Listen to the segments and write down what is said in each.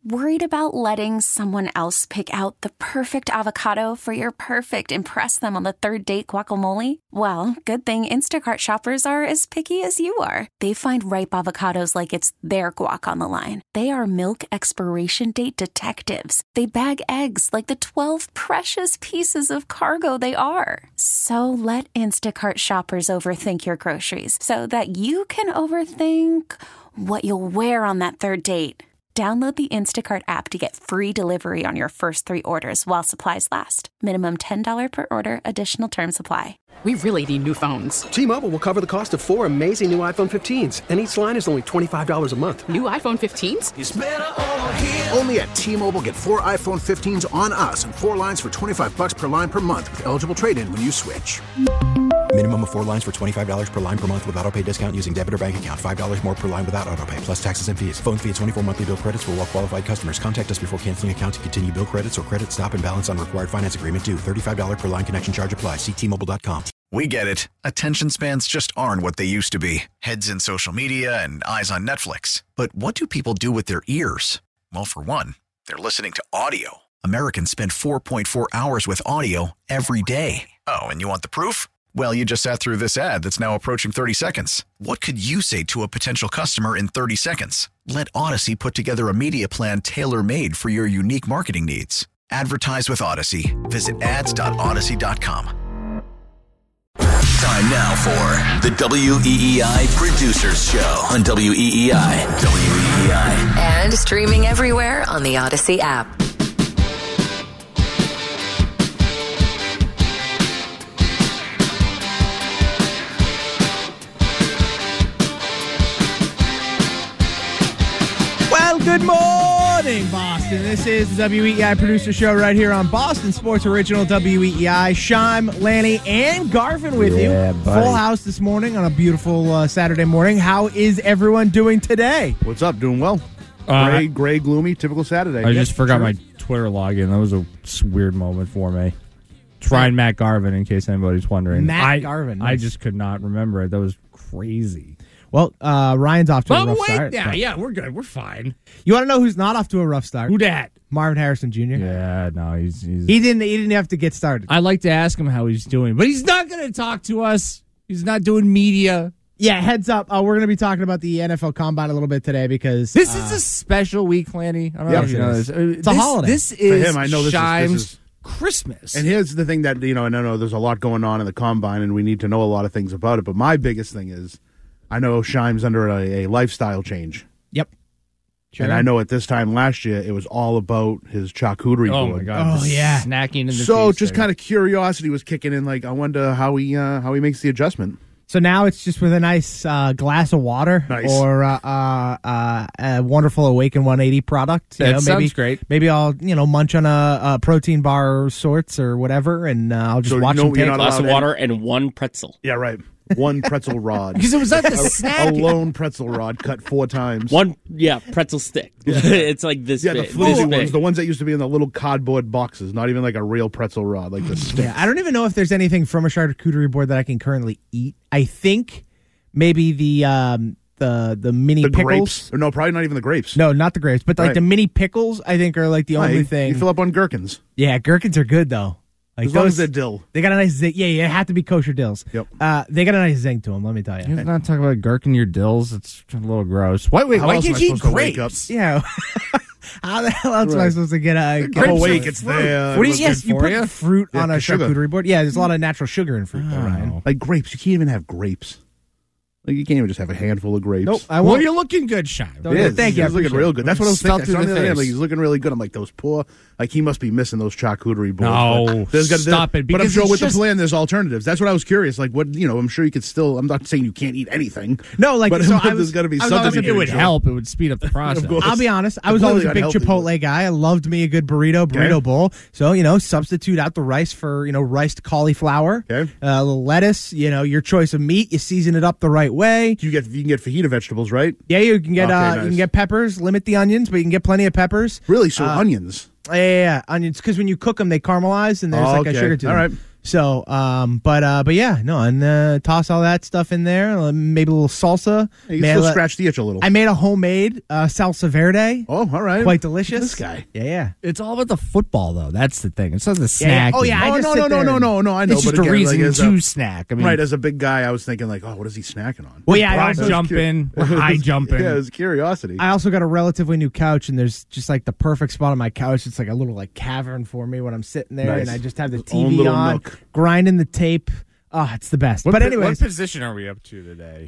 Worried about letting someone else pick out the perfect avocado for your perfect impress them on the third date guacamole? Well, good thing Instacart shoppers are as picky as you are. They find ripe avocados like it's their guac on the line. They are milk expiration date detectives. They bag eggs like the 12 precious pieces of cargo they are. So let Instacart shoppers overthink your groceries so that you can overthink what you'll wear on that third date. Download the Instacart app to get free delivery on your first 3 orders while supplies last. Minimum $10 per order. Additional terms apply. We really need new phones. T-Mobile will cover the cost of 4 amazing new iPhone 15s, and each line is only $25 a month. New iPhone 15s? It's better over here. Only at T-Mobile, get 4 iPhone 15s on us and 4 lines for $25 per line per month with eligible trade-in when you switch. Minimum of 4 lines for $25 per line per month with autopay discount using debit or bank account. $5 more per line without autopay, plus taxes and fees. Phone fee at 24 monthly bill credits for well-qualified customers. Contact us before canceling account to continue bill credits or credit stop and balance on required finance agreement due. $35 per line connection charge applies. See T-Mobile.com. We get it. Attention spans just aren't what they used to be. Heads in social media and eyes on Netflix. But what do people do with their ears? Well, for one, they're listening to audio. Americans spend 4.4 hours with audio every day. Oh, and you want the proof? Well, you just sat through this ad that's now approaching 30 seconds. What could you say to a potential customer in 30 seconds? Let Odyssey put together a media plan tailor-made for your unique marketing needs. Advertise with Odyssey. Visit ads.odyssey.com. Time now for the WEEI Producers Show on WEEI. WEEI. And streaming everywhere on the Odyssey app. Well, good morning, Boston. This is the WEEI Producer Show right here on Boston Sports Original WEEI. Shime, Lanny, and Garvin with you. Buddy. Full house this morning on a beautiful Saturday morning. How is everyone doing today? What's up? Doing well. Gray, gloomy, typical Saturday. I just forgot my Twitter login. That was a weird moment for me. Trying Matt Garvin, in case anybody's wondering. Garvin. I just could not remember it. That was crazy. Well, Ryan's off to a rough start. Yeah, we're good. We're fine. You want to know who's not off to a rough start? Who dat? Marvin Harrison Jr. Yeah, no, he's He didn't have to get started. I'd like to ask him how he's doing, but he's not going to talk to us. He's not doing media. Yeah, heads up. We're going to be talking about the NFL Combine a little bit today because this is a special week, Lanny. I don't know if you know this. It's a holiday. This is for him. I know Shime's this is Christmas. And here's the thing that, and I know there's a lot going on in the Combine, and we need to know a lot of things about it, but my biggest thing is I know Shime's under a lifestyle change. Yep. Sure. And I know at this time last year, it was all about his charcuterie board. Oh, my God. Oh, yeah. Snacking in the So feast just there. kind of curiosity was kicking in. Like, I wonder how he makes the adjustment. So now it's just with a nice glass of water or a wonderful Awaken 180 product. That sounds great. Maybe I'll munch on a protein bar of sorts or whatever, and I'll just watch him take a glass of water and one pretzel. Yeah, right. One pretzel rod. Because it was at the snack. A lone pretzel rod cut 4 times. Pretzel stick. It's like this big. The flimsy ones, the ones that used to be in the little cardboard boxes, not even like a real pretzel rod, like the stick. Yeah, I don't even know if there's anything from a charcuterie board that I can currently eat. I think maybe the mini pickles. Grapes. No, probably not even the grapes. No, not the grapes, but like the mini pickles, I think are like the only thing. You fill up on gherkins. Yeah, gherkins are good though. Like as long as they're dill. They got a nice zing. Yeah, it have to be kosher dills. Yep. They got a nice zing to them, let me tell you. You're not talking about gurking your dills. It's a little gross. Why can't you eat grapes? Yeah. How the hell else am I supposed to get a awake? It's there. What do you put fruit on a sugar. charcuterie board? Yeah, there's a lot of natural sugar in fruit, though, Ryan. Like grapes. You can't even have grapes. Like you can't even just have a handful of grapes. Nope. Well, you're looking good, Shime. Thank you. He's looking real good. That's what I was thinking. Through the face. Like, he's looking really good. I'm like, those poor. Like he must be missing those charcuterie boards. No, stop it. But I'm sure with the plan, there's alternatives. That's what I was curious. Like what I'm sure you could still. I'm not saying you can't eat anything. No, like but so there's got to be something. It would help. It would speed up the process. I'll be honest. I was always a big Chipotle guy. I loved me a good burrito bowl. So substitute out the rice for riced cauliflower. Okay. A little lettuce. Your choice of meat. You season it up the right way. You can get fajita vegetables, right? Yeah, you can get you can get peppers. Limit the onions, but you can get plenty of peppers. Really? So onions? Yeah, onions. Because when you cook them, they caramelize and there's a sugar to them. All right. So, but yeah, no, and toss all that stuff in there. Maybe a little salsa. You can still scratch the itch a little. I made a homemade salsa verde. Oh, all right. Quite delicious. This guy. Yeah. It's all about the football, though. That's the thing. It's not the snack. Oh, yeah. No. I know. It's just but a reason to snack. I mean, right, as a big guy, I was thinking, like, oh, what is he snacking on? Well, yeah, broad jumping, high jumping. Yeah, it was curiosity. I also got a relatively new couch, and there's just like the perfect spot on my couch. It's like a little like cavern for me when I'm sitting there, and I just have the TV on, grinding the tape. Oh, it's the best. But anyways, what position are we up to today?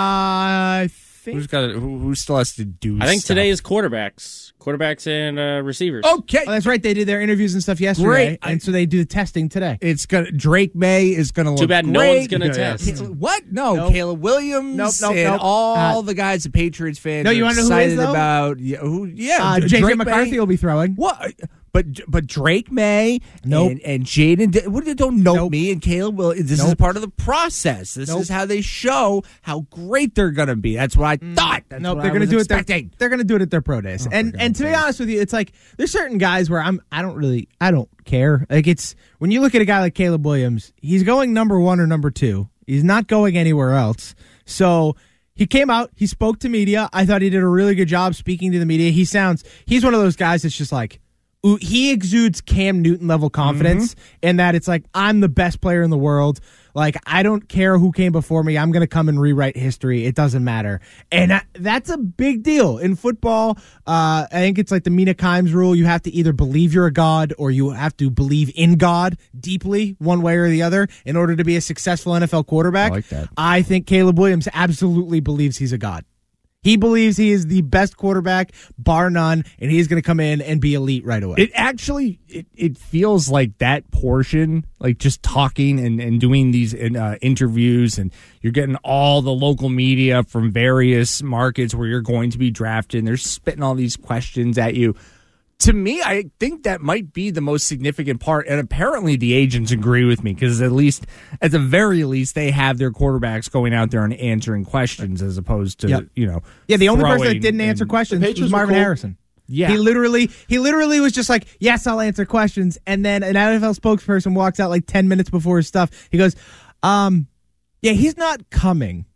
I think who still has to do? I think stuff? today is quarterbacks and receivers. Okay, that's right. They did their interviews and stuff yesterday, Great. And so they do the testing today. It's gonna Drake May is gonna look. Too bad great. no one's gonna test. What? No, Nope. Caleb Williams Nope. and all the guys, the Patriots fans. No, you are want to know who excited is, though? about? Yeah, JJ Drake McCarthy May. will be throwing. What? But Drake May Nope. and Jaden, don't know Nope. me and Caleb will. This is part of the process. This is how they show how great they're going to be. That's what I thought. That's Nope, what they're going to do expecting. it. They're going to do it at their pro days. And to be honest with you, it's like there's certain guys where I don't care. Like it's when you look at a guy like Caleb Williams, he's going number 1 or number 2. He's not going anywhere else. So he came out, he spoke to media. I thought he did a really good job speaking to the media. He's one of those guys that's just like, he exudes Cam Newton level confidence in that it's like, I'm the best player in the world. Like, I don't care who came before me. I'm going to come and rewrite history. It doesn't matter. And that's a big deal in football. I think it's like the Mina Kimes rule. You have to either believe you're a god or you have to believe in God deeply, one way or the other, in order to be a successful NFL quarterback. I like that. I think Caleb Williams absolutely believes he's a god. He believes he is the best quarterback, bar none, and he's going to come in and be elite right away. It actually, it feels like that portion, like just talking and doing these interviews, and you're getting all the local media from various markets where you're going to be drafted, and they're spitting all these questions at you. To me, I think that might be the most significant part, and apparently the agents agree with me because at the very least, they have their quarterbacks going out there and answering questions as opposed to the only person that didn't answer questions was Marvin Harrison. Yeah, he literally was just like, "Yes, I'll answer questions," and then an NFL spokesperson walks out like 10 minutes before his stuff. He goes, "Yeah, he's not coming."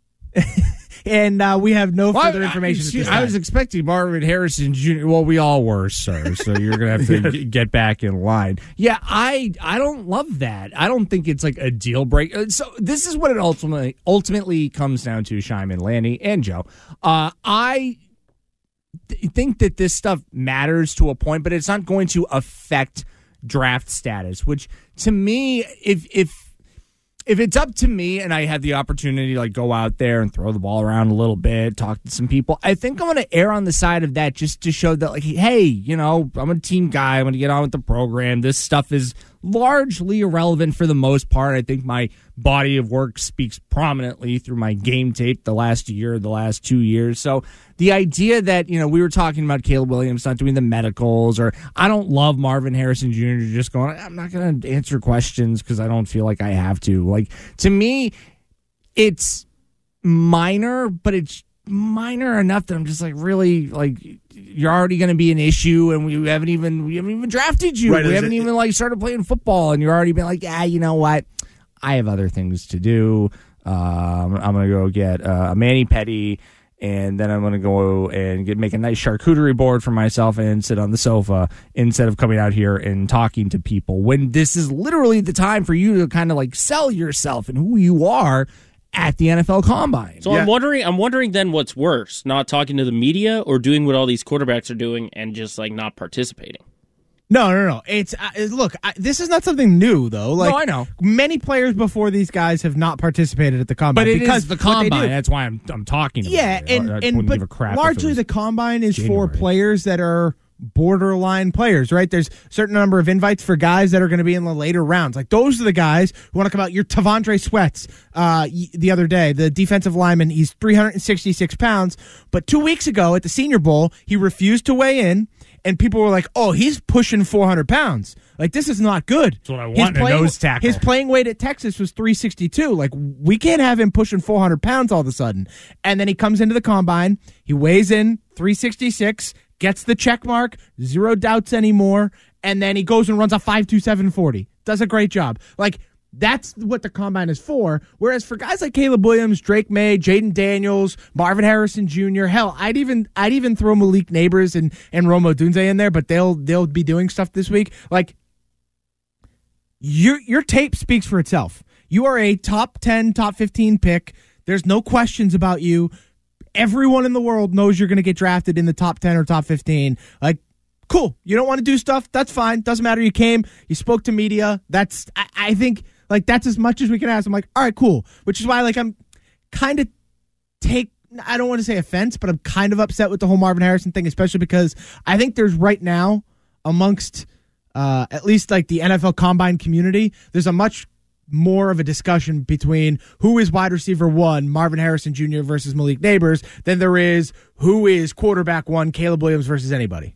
And we have no further information. At this time. I was expecting Marvin Harrison Jr. Well, we all were, sir. So you're going to have to get back in line. Yeah, I don't love that. I don't think it's like a deal breaker. So this is what it ultimately comes down to, Shyman, Lanny, and Joe. I think that this stuff matters to a point, but it's not going to affect draft status, which to me, if it's up to me and I have the opportunity to like go out there and throw the ball around a little bit, talk to some people, I think I'm going to err on the side of that just to show that, like, hey, I'm a team guy. I'm going to get on with the program. This stuff is largely irrelevant for the most part. I think my body of work speaks prominently through my game tape the last 2 years. So the idea that, we were talking about Caleb Williams not doing the medicals, or I don't love Marvin Harrison Jr. just going, I'm not going to answer questions because I don't feel like I have to. Like, to me, it's minor, but it's minor enough that I'm just like, really, like, you're already going to be an issue, and we haven't even drafted you. Right, we haven't even like started playing football, and you're already been like, you know what? I have other things to do. I'm going to go get a mani-pedi, and then I'm going to go and make a nice charcuterie board for myself and sit on the sofa instead of coming out here and talking to people, when this is literally the time for you to kind of like sell yourself and who you are at the NFL Combine. So I'm wondering then what's worse, not talking to the media or doing what all these quarterbacks are doing and just like not participating? No. It's look, this is not something new though. Like, no, I know. Many players before these guys have not participated at the Combine. But it because is the Combine. That's why I'm talking about it. and but give a crap largely the Combine is for players that are borderline players, right? There's a certain number of invites for guys that are going to be in the later rounds. Like, those are the guys who want to come out. Your Tavondre Sweats the other day, the defensive lineman, he's 366 pounds, but 2 weeks ago at the Senior Bowl, he refused to weigh in, and people were like, oh, he's pushing 400 pounds. Like, this is not good. That's what I want in a nose tackle. His playing weight at Texas was 362. Like, we can't have him pushing 400 pounds all of a sudden. And then he comes into the Combine, he weighs in 366, gets the check mark, zero doubts anymore, and then he goes and runs a 5.27 40. Does a great job. Like, That's what the combine is for. Whereas for guys like Caleb Williams, Drake May, Jaden Daniels, Marvin Harrison Jr., hell, I'd even throw Malik Neighbors and Rome Odunze in there, but they'll be doing stuff this week. Like, your tape speaks for itself. You are a top 10, top 15 pick. There's no questions about you. Everyone in the world knows you're going to get drafted in the top 10 or top 15. Like, cool. You don't want to do stuff? That's fine. Doesn't matter. You came. You spoke to media. I think, like, that's as much as we can ask. I'm like, all right, cool. Which is why, like, I'm kind of I don't want to say offense, but I'm kind of upset with the whole Marvin Harrison thing, especially because I think there's right now amongst at least, like, the NFL Combine community, there's a much more of a discussion between who is wide receiver 1, Marvin Harrison Jr. versus Malik Neighbors, than there is who is quarterback 1, Caleb Williams versus anybody.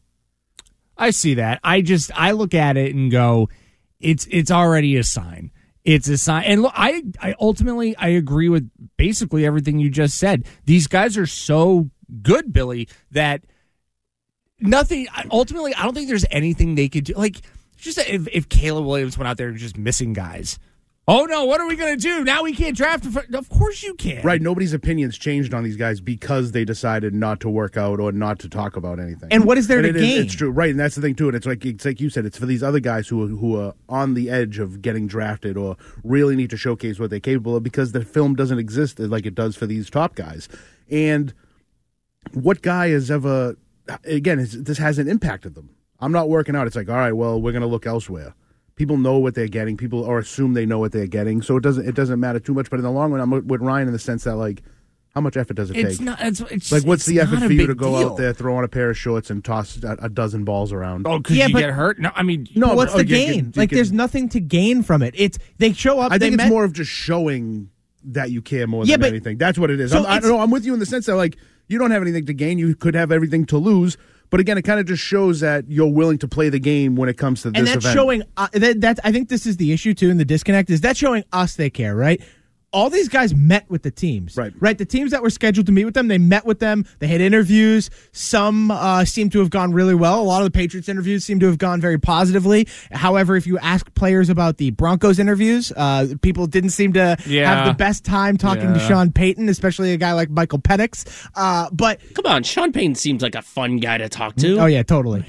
I see that. I look at it and go, it's already a sign. It's a sign. And look, I ultimately agree with basically everything you just said. These guys are so good, Billy, that nothing, ultimately, I don't think there's anything they could do. Like, just if Caleb Williams went out there and just missing guys. Oh, no, what are we going to do? Now we can't draft. Of course you can. Right, nobody's opinions changed on these guys because they decided not to work out or not to talk about anything. And what is there to gain? It's true, right, and that's the thing, too. And it's like you said, it's for these other guys who are on the edge of getting drafted or really need to showcase what they're capable of because the film doesn't exist like it does for these top guys. And what guy has ever, again, this hasn't impacted them. I'm not working out. It's like, all right, well, we're going to look elsewhere. People know what they're getting. People or assume they know what they're getting, so it doesn't matter too much. But in the long run, I'm with Ryan in the sense that, like, how much effort does it take? It's like, what's the effort for you to go out there, throw on a pair of shorts, and toss a dozen balls around? Oh, could you get hurt? No, I mean, no. What's the gain? There's nothing to gain from it. They show up. I think it's more of just showing that you care more than anything. That's what it is. So I'm with you in the sense that, like, you don't have anything to gain. You could have everything to lose. But again, it kind of just shows that you're willing to play the game when it comes to this event. And that's showing, I think this is the issue, too, in the disconnect, is that showing us they care, right? All these guys met with the teams. Right. The teams that were scheduled to meet with them, they met with them. They had interviews. Some seem to have gone really well. A lot of the Patriots interviews seem to have gone very positively. However, if you ask players about the Broncos interviews, people didn't seem to have the best time talking to Sean Payton, especially a guy like Michael Penix. But come on, Sean Payton seems like a fun guy to talk to. Oh, yeah, totally.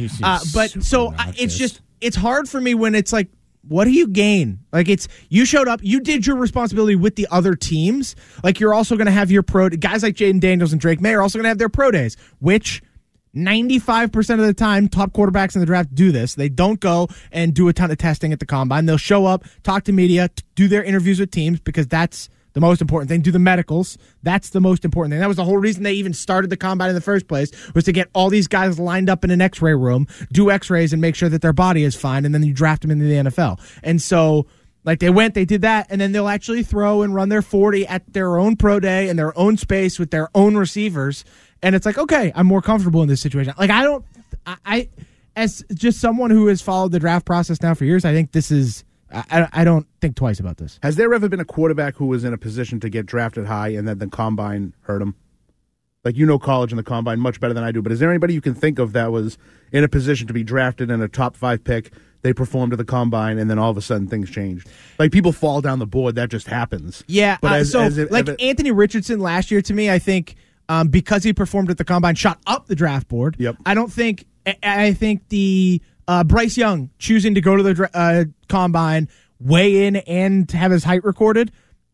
It's hard for me when it's like, what do you gain? Like, you showed up, you did your responsibility with the other teams. Like, you're also going to have your guys like Jaden Daniels and Drake May are also going to have their pro days, which 95% of the time, top quarterbacks in the draft do this. They don't go and do a ton of testing at the combine. They'll show up, talk to media, do their interviews with teams because that's the most important thing. Do the medicals. That's the most important thing. That was the whole reason they even started the combine in the first place, was to get all these guys lined up in an x-ray room, do x-rays, and make sure that their body is fine, and then you draft them into the NFL. And so, like, they did that, and then they'll actually throw and run their 40 at their own pro day in their own space with their own receivers. And it's like, okay, I'm more comfortable in this situation. Like, I as just someone who has followed the draft process now for years, I think this is, I don't think twice about this. Has there ever been a quarterback who was in a position to get drafted high and then the combine hurt him? Like, you know college and the combine much better than I do, but is there anybody you can think of that was in a position to be drafted in a top 5 pick, they performed at the combine, and then all of a sudden things changed? Like, people fall down the board, that just happens. Yeah, but Anthony Richardson last year, to me, I think, because he performed at the combine, shot up the draft board. Yep. I think the Bryce Young choosing to go to the combine, weigh in, and have his height recorded,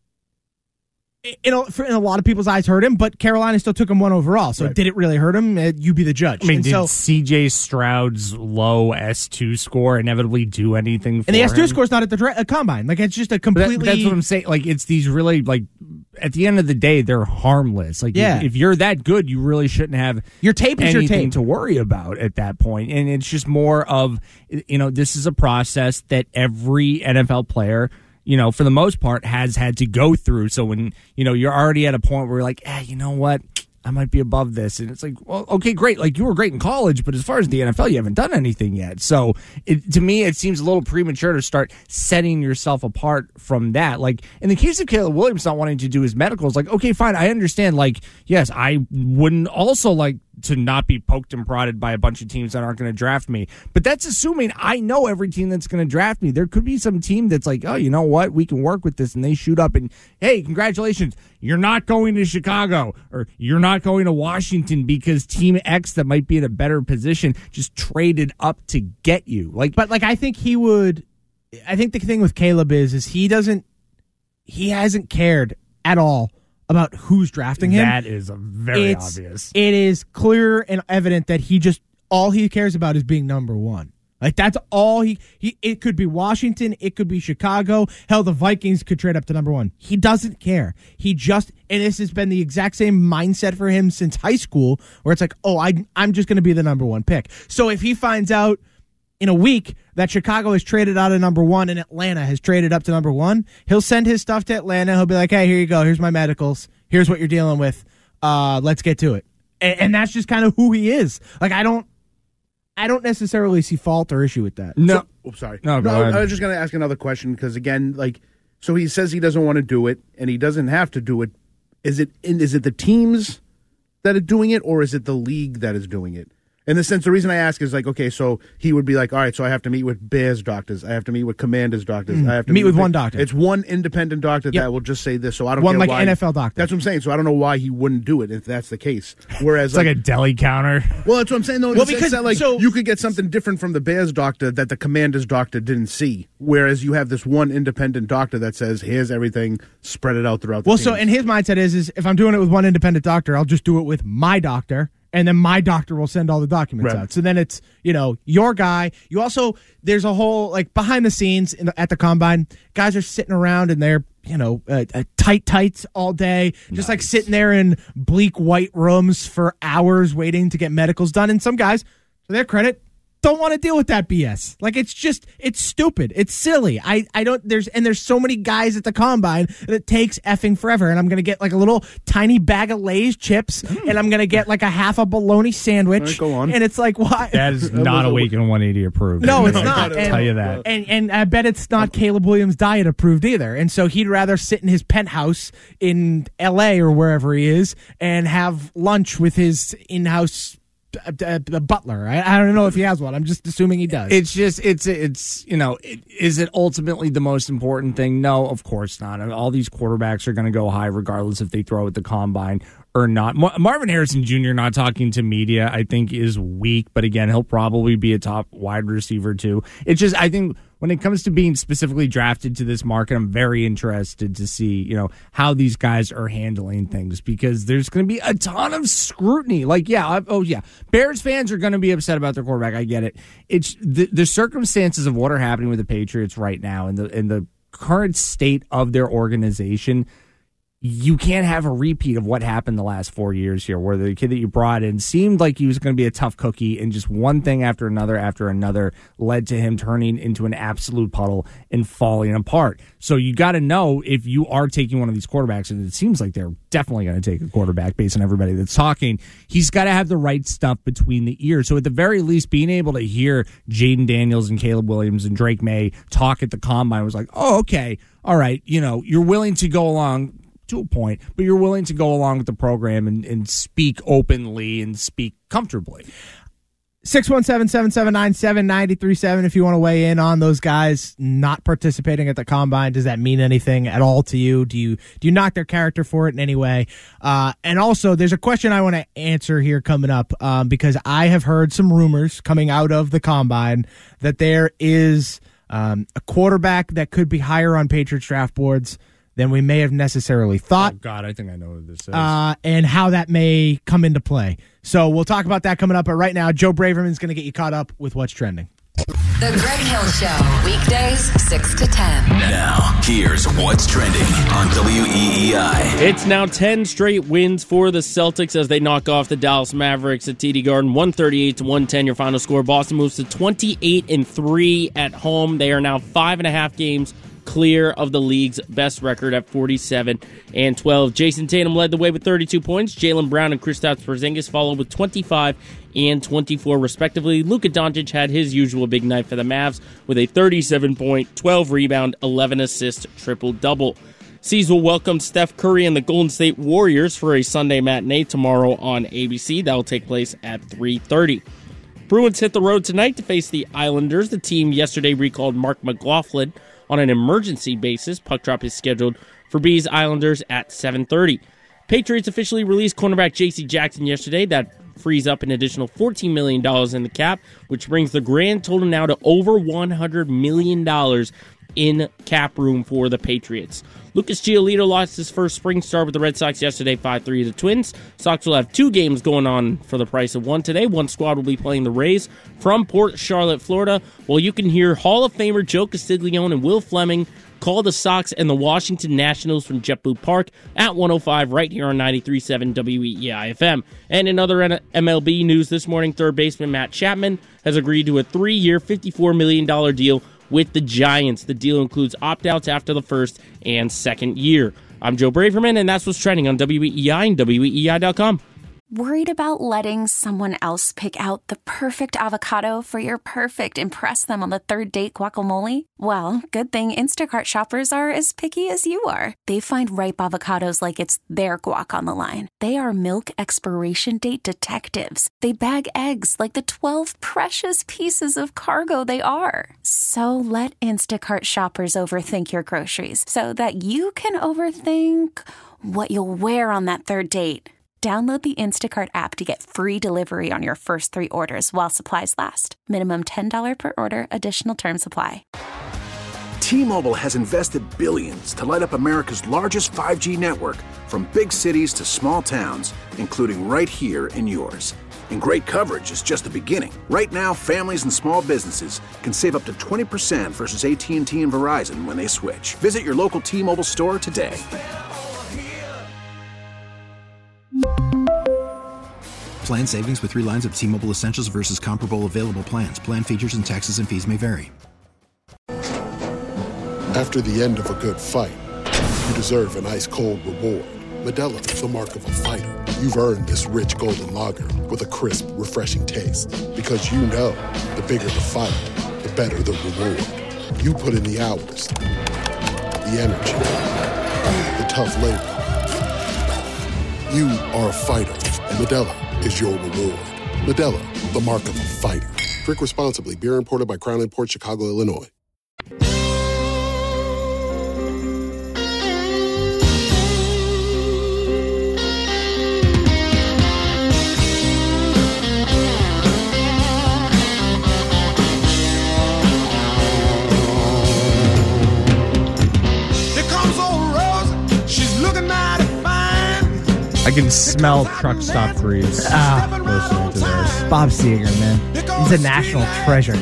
in a lot of people's eyes, hurt him, but Carolina still took him 1 overall. So Did it really hurt him? You be the judge. I mean, did C.J. Stroud's low S2 score inevitably do anything for him? And the S2 score's not at the combine. Like, it's just a completely... That's what I'm saying. Like, it's these really, like, at the end of the day, they're harmless. Like, if you're that good, you really shouldn't have your tape is anything your tape to worry about at that point. And it's just more of, this is a process that every NFL player, for the most part, has had to go through. So when, you're already at a point where you're like, you know what, I might be above this. And it's like, well, okay, great. Like, you were great in college, but as far as the NFL, you haven't done anything yet. So to me, it seems a little premature to start setting yourself apart from that. Like, in the case of Caleb Williams not wanting to do his medicals, like, okay, fine, I understand. Like, yes, I wouldn't also like to not be poked and prodded by a bunch of teams that aren't going to draft me. But that's assuming I know every team that's going to draft me. There could be some team that's like, oh, you know what? We can work with this. And they shoot up and, hey, congratulations. You're not going to Chicago or you're not going to Washington because Team X that might be in a better position just traded up to get you. But I think he would. I think the thing with Caleb is he hasn't cared at all about who's drafting him. That is very obvious. It is clear and evident that all he cares about is being number one. Like, that's all it could be Washington, it could be Chicago. Hell, the Vikings could trade up to number one. He doesn't care. And this has been the exact same mindset for him since high school, where it's like, oh, I'm just going to be the number one pick. So if he finds out in a week that Chicago has traded out of number one and Atlanta has traded up to number one, he'll send his stuff to Atlanta. He'll be like, hey, here you go. Here's my medicals. Here's what you're dealing with. Let's get to it. And that's just kind of who he is. Like, I don't necessarily see fault or issue with that. No. Sorry. No, go ahead. I was just going to ask another question because, again, so he says he doesn't want to do it and he doesn't have to do it. Is it the teams that are doing it or is it the league that is doing it? In the sense, the reason I ask is okay, so he would be like, all right, so I have to meet with Bears doctors. I have to meet with Commanders doctors. I have to meet with one doctor. It's one independent doctor that will just say this. So I don't one care like why, NFL doctor. That's what I'm saying. So I don't know why he wouldn't do it if that's the case. Whereas it's like a deli counter. Well, that's what I'm saying. Though, well, because you could get something different from the Bears doctor that the Commanders doctor didn't see. Whereas you have this one independent doctor that says, here's everything, spread it out throughout the teams. So and his mindset is if I'm doing it with one independent doctor, I'll just do it with my doctor. And then my doctor will send all the documents out. So then it's, your guy. You also, there's a whole, behind the scenes at the combine, guys are sitting around and they're, tights all day, just sitting there in bleak white rooms for hours waiting to get medicals done. And some guys, to their credit, don't want to deal with that BS. It's stupid. It's silly. There's so many guys at the combine that it takes effing forever. And I'm going to get a little tiny bag of Lay's chips and I'm going to get a half a bologna sandwich. Right, go on. And it's why? That is not Awaken 180 approved. No, it's not. I'll tell you that. And I bet it's not Caleb Williams diet approved either. And so he'd rather sit in his penthouse in LA or wherever he is and have lunch with his in-house butler. I don't know if he has one. I'm just assuming he does. It's just is it ultimately the most important thing? No, of course not. I mean, all these quarterbacks are going to go high regardless if they throw at the combine or not. Marvin Harrison Jr. not talking to media, I think, is weak. But again, he'll probably be a top wide receiver too. It's just, I think, when it comes to being specifically drafted to this market, I'm very interested to see, how these guys are handling things because there's going to be a ton of scrutiny. Bears fans are going to be upset about their quarterback. I get it. It's the circumstances of what are happening with the Patriots right now and the current state of their organization. You can't have a repeat of what happened the last 4 years here, where the kid that you brought in seemed like he was going to be a tough cookie, and just one thing after another led to him turning into an absolute puddle and falling apart. So you got to know if you are taking one of these quarterbacks, and it seems like they're definitely going to take a quarterback based on everybody that's talking, he's got to have the right stuff between the ears. So at the very least, being able to hear Jaden Daniels and Caleb Williams and Drake May talk at the combine was like, oh, okay, all right, you're willing to go along to a point, but you're willing to go along with the program and speak openly and speak comfortably. 617-779-7937 if you want to weigh in on those guys not participating at the combine. Does that mean anything at all to you? Do you knock their character for it in any way? And also, there's a question I want to answer here coming up because I have heard some rumors coming out of the combine that there is a quarterback that could be higher on Patriots draft boards than we may have necessarily thought. Oh, God, I think I know what this is. And how that may come into play. So we'll talk about that coming up. But right now, Joe Braverman's going to get you caught up with what's trending. The Greg Hill Show, weekdays 6 to 10. Now, here's what's trending on WEEI. It's now 10 straight wins for the Celtics as they knock off the Dallas Mavericks at TD Garden, 138-110. Your final score. Boston moves to 28-3 at home. They are now 5.5 games clear of the league's best record at 47-12. Jason Tatum led the way with 32 points. Jaylen Brown and Kristaps Porzingis followed with 25 and 24 respectively. Luka Doncic had his usual big night for the Mavs with a 37-point, 12-rebound, 11-assist triple-double. C's will welcome Steph Curry and the Golden State Warriors for a Sunday matinee tomorrow on ABC. That will take place at 3:30. Bruins hit the road tonight to face the Islanders. The team yesterday recalled Mark McLaughlin on an emergency basis. Puck drop is scheduled for Bees Islanders at 7:30. Patriots officially released cornerback J.C. Jackson yesterday. That frees up an additional $14 million in the cap, which brings the grand total now to over $100 million in cap room for the Patriots. Lucas Giolito lost his first spring start with the Red Sox yesterday, 5-3 the Twins. Sox will have 2 games going on for the price of one today. One squad will be playing the Rays from Port Charlotte, Florida, while you can hear Hall of Famer Joe Castiglione and Will Fleming call the Sox and the Washington Nationals from JetBlue Park at 105 right here on 93.7 WEEI-FM. And in other MLB news this morning, third baseman Matt Chapman has agreed to a 3-year, $54 million deal with the Giants. The deal includes opt-outs after the first and second year. I'm Joe Braverman, and that's what's trending on WEEI and WEEI.com. Worried about letting someone else pick out the perfect avocado for your perfect impress them on the third date guacamole? Well, good thing Instacart shoppers are as picky as you are. They find ripe avocados like it's their guac on the line. They are milk expiration date detectives. They bag eggs like the 12 precious pieces of cargo they are. So let Instacart shoppers overthink your groceries so that you can overthink what you'll wear on that third date. Download the Instacart app to get free delivery on your first 3 orders while supplies last. Minimum $10 per order. Additional terms apply. T-Mobile has invested billions to light up America's largest 5G network, from big cities to small towns, including right here in yours. And great coverage is just the beginning. Right now, families and small businesses can save up to 20% versus AT&T and Verizon when they switch. Visit your local T-Mobile store today. Plan savings with 3 lines of T-Mobile Essentials versus comparable available plans. Plan features and taxes and fees may vary. After the end of a good fight, you deserve an ice-cold reward. Modelo is the mark of a fighter. You've earned this rich golden lager with a crisp, refreshing taste. Because you know, the bigger the fight, the better the reward. You put in the hours, the energy, the tough labor. You are a fighter, and Modelo is your reward. Modelo, the mark of a fighter. Drink responsibly. Beer imported by Crown Imports, Chicago, Illinois. I can smell truck stop grease listening to this. Bob Seger, man. He's a national treasure.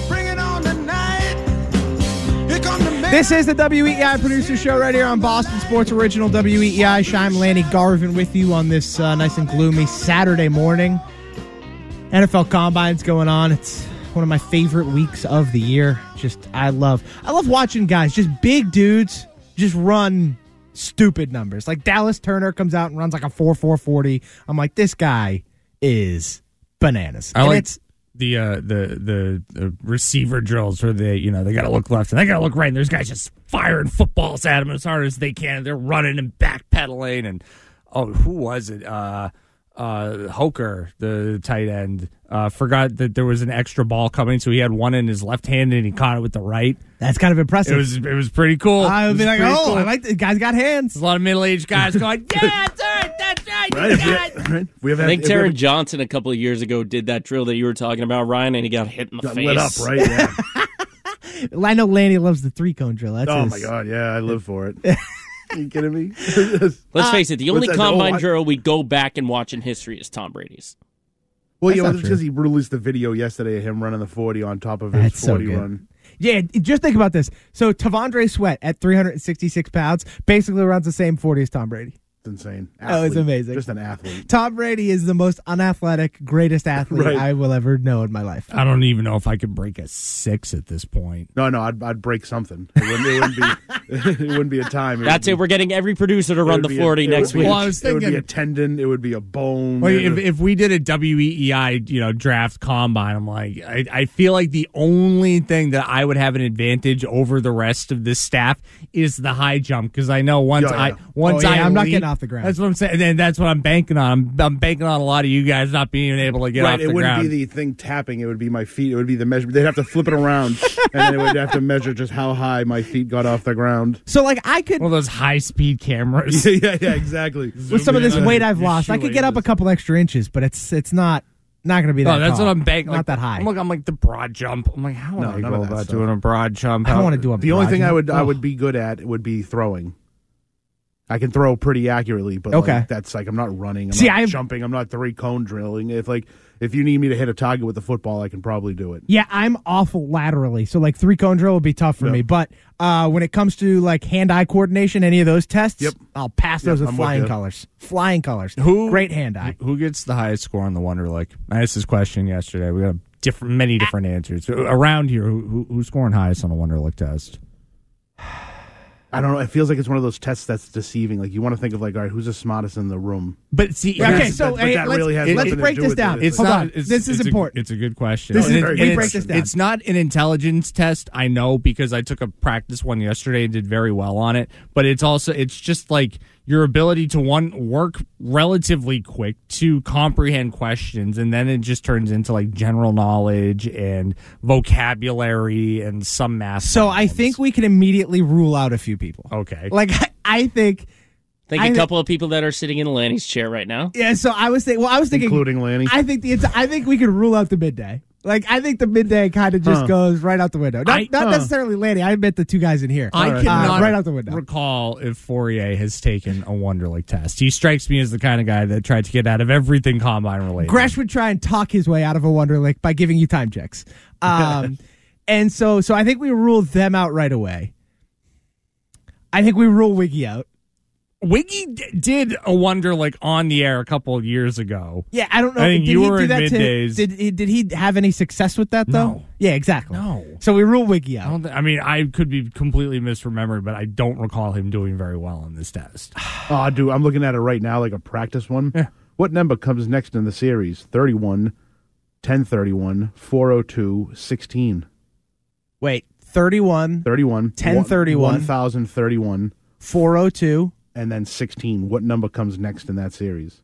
This is the WEEI Producer Show right here on Boston Sports Original WEEI. Shime, Lanny, Garvin with you on this nice and gloomy Saturday morning. NFL Combine's going on. It's one of my favorite weeks of the year. I love watching guys, just big dudes, just run stupid numbers. Like Dallas Turner comes out and runs like a 4.40. I'm like, this guy is bananas. I like the receiver drills where they got to look left and they got to look right, and there's guys just firing footballs at them as hard as they can. They're running and backpedaling, and who was it? Hoker, the tight end, forgot that there was an extra ball coming, so he had one in his left hand and he caught it with the right. That's kind of impressive. It was pretty cool. I would be like, cool. I like the guy's got hands. There's a lot of middle-aged guys going, yeah, that's right. Right. I think Taron Johnson a couple of years ago did that drill that you were talking about, Ryan, and he got hit in the face. Lit up, right? Yeah. I know Lanny loves the 3-cone drill. That's my God, yeah, I live for it. Are you kidding me? Let's face it, the only combine drill we go back and watch in history is Tom Brady's. Well, that's because he released the video yesterday of him running the 40 on top of his 40 run. Yeah, just think about this. So Tavondre Sweat at 366 pounds basically runs the same 40 as Tom Brady. insane. That was amazing. Just an athlete. Tom Brady is the most unathletic, greatest athlete Right. I will ever know in my life. I don't even know if I could break a 6 at this point. No, I'd break something. It wouldn't be a time. That's it. We're getting every producer to run the 40 next week. Well, I was It would thinking, be a tendon. It would be a bone. well, if we did a WEEI, draft combine, I'm like, I feel like the only thing that I would have an advantage over the rest of this staff is the high jump, because I know once Yeah. I'm not leap- getting off the ground. That's what I'm saying. And that's what I'm banking on. I'm banking on a lot of you guys not being able to get off the It wouldn't ground. be the thing tapping. It would be my feet. It would be the measure. They'd have to flip it around, and then it would have to measure just how high my feet got off the ground. So, like, I could, One of those high-speed cameras. yeah, exactly. with some of this weight I've lost, I could get up a couple extra inches, but it's not going to be that No, that's tall. what I'm banking. Not Like, that high. I'm like the broad jump. I'm like, how would I none go of that about stuff. doing a broad jump? I don't want to do a The only broad thing jump. I would be good at would be throwing. I can throw pretty accurately, but Okay. like, that's like I'm not running. I'm See, not I'm- jumping. I'm not 3-cone drilling. If you need me to hit a target with the football, I can probably do it. Yeah, I'm awful laterally, so like 3-cone drill would be tough for Yep. me. But when it comes to like hand-eye coordination, any of those tests, Yep. I'll pass those Yep, with I'm with flying you. colors. Flying colors. Who- Great hand-eye. Who gets the highest score on the Wonderlic? I asked this question yesterday. We got many different answers around here. Who's scoring highest on a Wonderlic test? I don't know. It feels like it's one of those tests that's deceiving. Like you want to think of like, all right, who's the smartest in the room? But see, Okay, so but that really has let's nothing to break do this with down. it. It's Hold not. on. It's, This is it's important. It's a good question. This is And very and good. Break this down. It's not an intelligence test. I know, because I took a practice one yesterday and did very well on it. But it's just like your ability to work relatively quick, to comprehend questions, and then it just turns into like general knowledge and vocabulary and some math. So I problems. think we can immediately rule out a few people. Okay. Like, I think... Think a couple of people that are sitting in Lanny's chair right now. Yeah, so I was thinking... Well, I was thinking... Including Lanny. I think we could rule out the midday. Like, I think the midday kind of just goes right out the window. Not necessarily Lanny. I meant the two guys in here. I cannot right out the window. recall if Fourier has taken a Wonderlic test. He strikes me as the kind of guy that tried to get out of everything combine related. Gresh would try and talk his way out of a Wonderlic by giving you time checks. And so I think we ruled them out right away. I think we rule Wiggy out. Wiggy did a Wonderlic on the air a couple of years ago. Yeah, I don't know. I think did you he were do in that middays. Did he have any success with that though? No. Yeah, exactly. No. So we rule Wiggy out. I could be completely misremembered, but I don't recall him doing very well on this test. Oh, dude, I'm looking at it right now, like a practice one. Yeah. What number comes next in the series? 31, 1031, 402, 16. Wait, 31, 31, 1031, 1031, 402. and then 16. What number comes next in that series?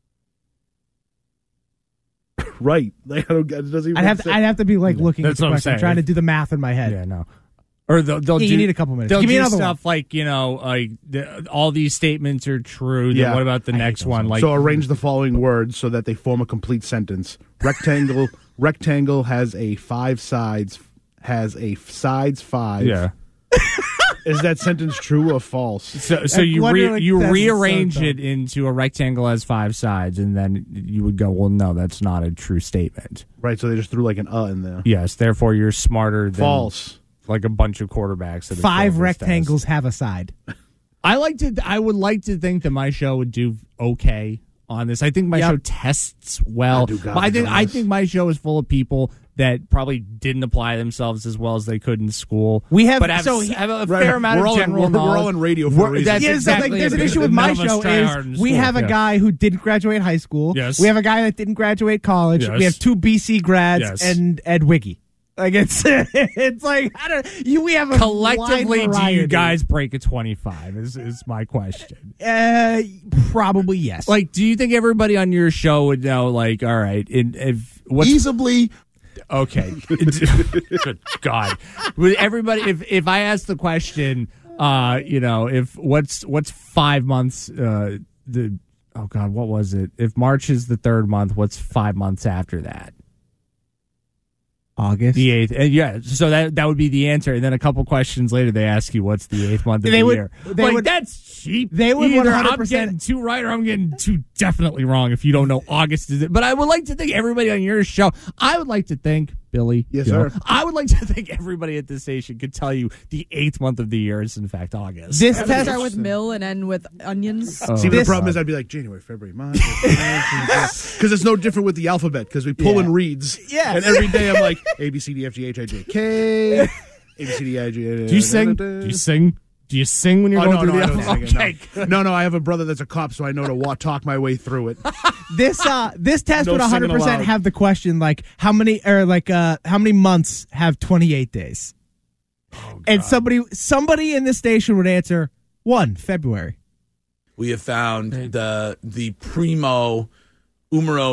Right. Like, I don't get it. Doesn't even I'd have to be like looking That's at the what I'm question. I'm saying. trying to do the math in my head. Yeah, no. Or they'll Yeah, do, you need a couple minutes. They'll Give me do another stuff like, all these statements are true. Then Yeah. what about the next one? Like, so arrange the following words so that they form a complete sentence. Rectangle has a 5 sides, has a sides 5. yeah. Is that sentence true or false? So you rearrange it into a rectangle has 5 sides, and then you would go, well, no, that's not a true statement. Right, so they just threw like an in there. Yes, therefore you're smarter than False. like a bunch of quarterbacks. That have 5 failed this rectangles test. have a side. I would like to think that my show would do okay on this. I think my show tests well. But I think my show is full of people that probably didn't apply themselves as well as they could in school. We have but have a fair amount of general knowledge. We're all in radio for a reason. That's Yeah, exactly so like, there's an it. issue with None my of us show try hard in is we school. have a guy who didn't graduate high school. Yes. We have a guy that didn't graduate college. Yes. We have 2 BC grads Yes. and Ed Wiggy. Like it's like we have a Collectively, wide do you variety. guys break a 25? Is my question. Probably yes. Like, do you think everybody on your show would know? Like, all right, if what's Easily. okay, good God, would everybody? If I ask the question, if what's 5 months? Oh God, what was it? If March is the 3rd month, what's 5 months after that? August. The 8th. Yeah, so that would be the answer. And then a couple questions later, they ask you what's the 8th month of the year. That's cheap. They would Either 100%. I'm getting 2 right or I'm getting 2 definitely wrong if you don't know August is it. But I would like to think everybody on your show, I would like to think Billy? Yes, You know? sir. I would like to think everybody at this station could tell you the 8th month of the year is in fact August. This test start with mill and end with onions. See, the problem is I'd be like January, February, March, because it's no different with the alphabet because we pull in reeds. Yes. And every day I'm like A B C D F G H I J K. A B C D I G. Do you sing? Do you sing? Do you sing when you're going through the alphabet? Okay. No, I have a brother that's a cop, so I know to talk my way through it. This test No would 100% singing aloud. have the question like how many months have 28 days? And somebody in this station would answer 1 February. We have found the primo numero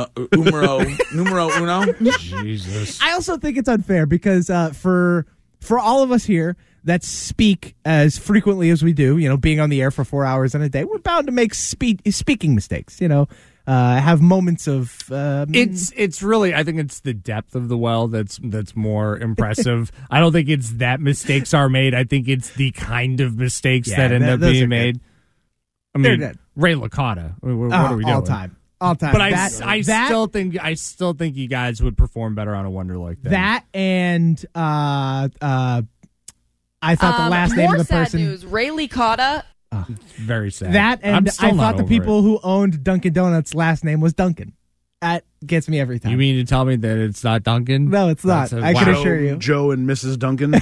uno. Jesus. I also think it's unfair because for all of us here that speak as frequently as we do, being on the air for 4 hours in a day, we're bound to make speaking mistakes, have moments of It's really, I think it's the depth of the well that's more impressive. I don't think it's that mistakes are made. I think it's the kind of mistakes that end up being made. I mean, Ray Licata. What are we doing? All time. But I still think you guys would perform better on a Wonder like that. That and I thought the last name of the person. More sad news. Ray Licata. Very sad. That and I'm still I not thought the over people it. who owned Dunkin' Donuts' last name was Duncan. That gets me every time. You mean to tell me that it's not Duncan? No, it's not. I can assure you. Joe and Mrs. Duncan.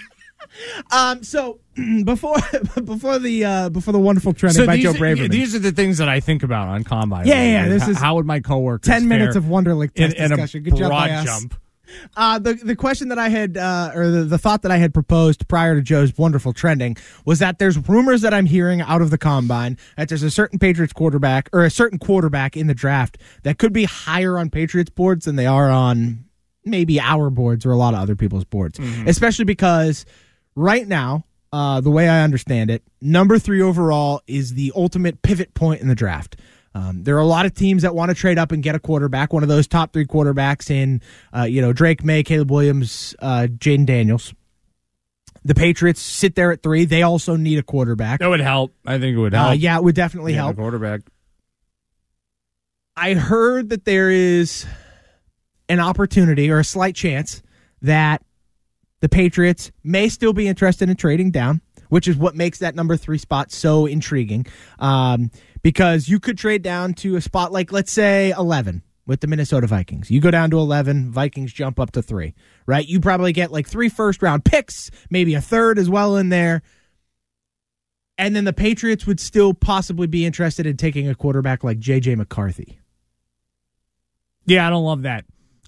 So before the wonderful trending by Joe Braverman. These are the things that I think about on Combine. Yeah. This is how would my coworkers 10 minutes fare of Wonderlic test in discussion. a Good job broad by us. jump. The question that I had, or the thought that I had proposed prior to Joe's wonderful trending was that there's rumors that I'm hearing out of the Combine that there's a certain Patriots quarterback or a certain quarterback in the draft that could be higher on Patriots boards than they are on maybe our boards or a lot of other people's boards, especially because right now, the way I understand it, number 3 overall is the ultimate pivot point in the draft. There are a lot of teams that want to trade up and get a quarterback, one of those top 3 quarterbacks in, Drake May, Caleb Williams, Jaden Daniels. The Patriots sit there at 3. They also need a quarterback. That would help. I think it would help. Yeah, it would definitely help. A quarterback. I heard that there is an opportunity or a slight chance that the Patriots may still be interested in trading down, which is what makes that number 3 spot so intriguing. Because you could trade down to a spot like, let's say, 11 with the Minnesota Vikings. You go down to 11, Vikings jump up to 3, right? You probably get like 3 first-round picks, maybe a third as well in there. And then the Patriots would still possibly be interested in taking a quarterback like J.J. McCarthy. Yeah, I don't love that.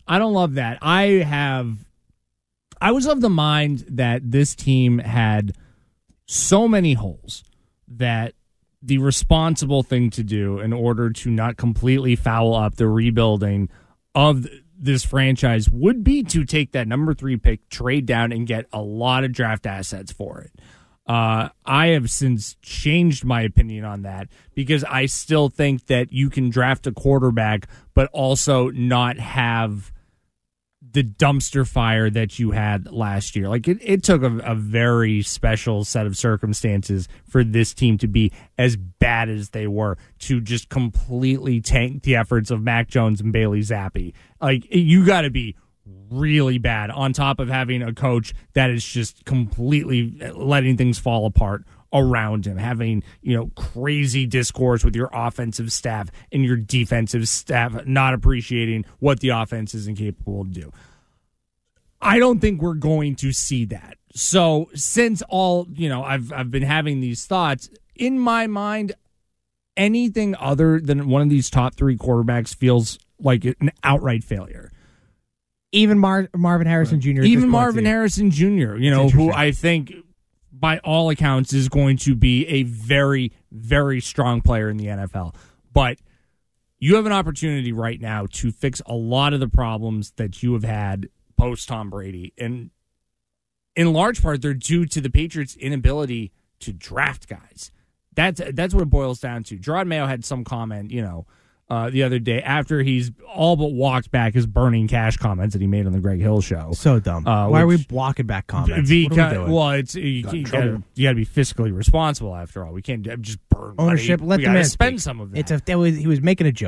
I was of the mind that this team had so many holes that the responsible thing to do in order to not completely foul up the rebuilding of this franchise would be to take that number 3 pick, trade down, and get a lot of draft assets for it. I have since changed my opinion on that because I still think that you can draft a quarterback but also not have the dumpster fire that you had last year. Like it took a very special set of circumstances for this team to be as bad as they were, to just completely tank the efforts of Mac Jones and Bailey Zappi. Like you got to be really bad on top of having a coach that is just completely letting things fall apart around him, having, crazy discourse with your offensive staff and your defensive staff, not appreciating what the offense is incapable to do. I don't think we're going to see that. So since I've been having these thoughts in my mind, anything other than one of these top 3 quarterbacks feels like an outright failure. Even Marvin Harrison Jr. Even Marvin Harrison Jr., who I think by all accounts is going to be a very, very strong player in the NFL. But you have an opportunity right now to fix a lot of the problems that you have had post Tom Brady. And in large part, they're due to the Patriots' inability to draft guys. That's what it boils down to. Gerard Mayo had some comment, the other day after he's all but walked back his burning cash comments that he made on the Greg Hill show. So dumb. Why are we walking back comments? Because, what are we doing? well, you got to be fiscally responsible after all. We can't just burn ownership. money. Let we the man spend speak. some of that. He was making a joke.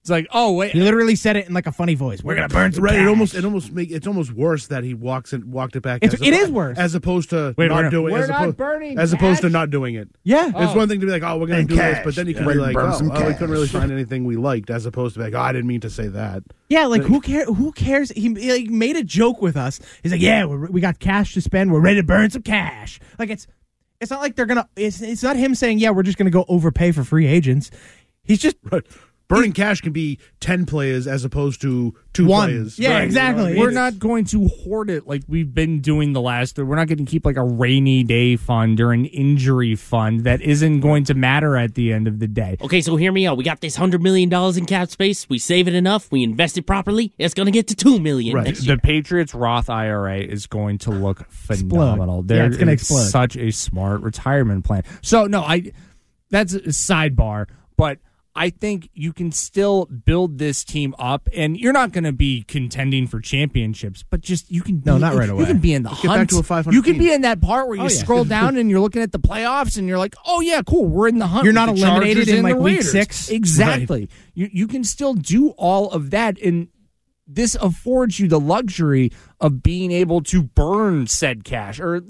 It's like, oh wait, he literally said it in like a funny voice. We're gonna burn some cash. It's almost worse that he walked it back. It is worse as opposed to not doing it. As opposed to not doing it. Yeah, it's one thing to be like, oh, we're gonna do this, but then you can be like, we couldn't really find anything we liked, as opposed to be like, oh, I didn't mean to say that. Yeah, like who cares? He made a joke with us. He's like, yeah, we got cash to spend. We're ready to burn some cash. Like it's not like they're gonna. It's not him saying, yeah, we're just gonna go overpay for free agents. He's just. Right. Burning cash can be 10 players as opposed to 2 players. Yeah, right, exactly. We're not going to hoard it like we've been doing the last. We're not going to keep like a rainy day fund or an injury fund that isn't going to matter at the end of the day. Okay, so hear me out. We got this $100 million in cap space. We save it enough. We invest it properly. It's going to get to $2 million next year. The Patriots Roth IRA is going to look phenomenal. It's going to explode. Such a smart retirement plan. So no, that's a sidebar, but I think you can still build this team up, and you're not going to be contending for championships, but just you can. Not right away. You can be in the hunt. Back to a 500 you can team. be in that part where you scroll down and you're looking at the playoffs, and you're like, "Oh yeah, cool, we're in the hunt." You're not eliminated in like week Raiders. 6. Exactly. Right. You can still do all of that, and this affords you the luxury of being able to burn said cash or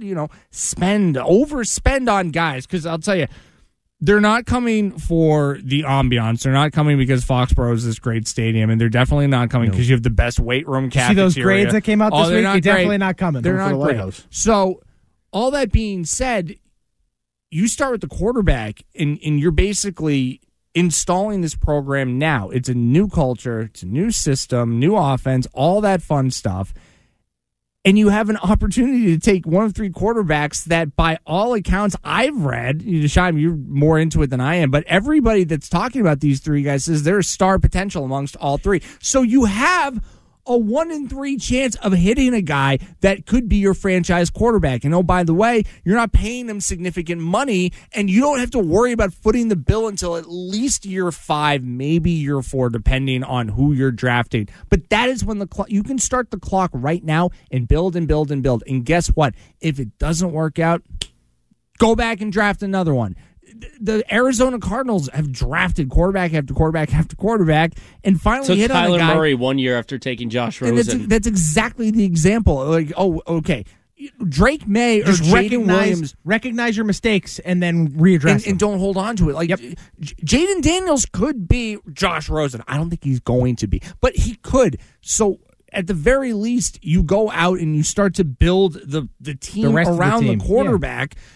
overspend on guys. Because I'll tell you. They're not coming for the ambiance. They're not coming because Foxborough is this great stadium, and they're definitely not coming because you have the best weight room cafeteria. See those grades that came out this week? They're definitely not coming. They're not great. So, all that being said, you start with the quarterback, and you're basically installing this program now. It's a new culture. It's a new system, new offense, all that fun stuff. And you have an opportunity to take one of 3 quarterbacks that, by all accounts I've read, Shime, you're more into it than I am, but everybody that's talking about these 3 guys says there's star potential amongst all 3. So you have a 1 in 3 chance of hitting a guy that could be your franchise quarterback. And oh, by the way, you're not paying him significant money, and you don't have to worry about footing the bill until at least year 5, maybe year 4, depending on who you're drafting. But that is when you can start the clock right now and build and build and build. And guess what? If it doesn't work out, go back and draft another one. The Arizona Cardinals have drafted quarterback after quarterback after quarterback, and finally hit on a guy. Kyler Murray 1 year after taking Josh Rosen. That's exactly the example. Like, oh, okay, Drake May or Jaden Williams, recognize your mistakes and then readdress them. And don't hold on to it. Like Jaden Daniels could be Josh Rosen. I don't think he's going to be, but he could. So at the very least, you go out and you start to build the team around the quarterback. Yeah.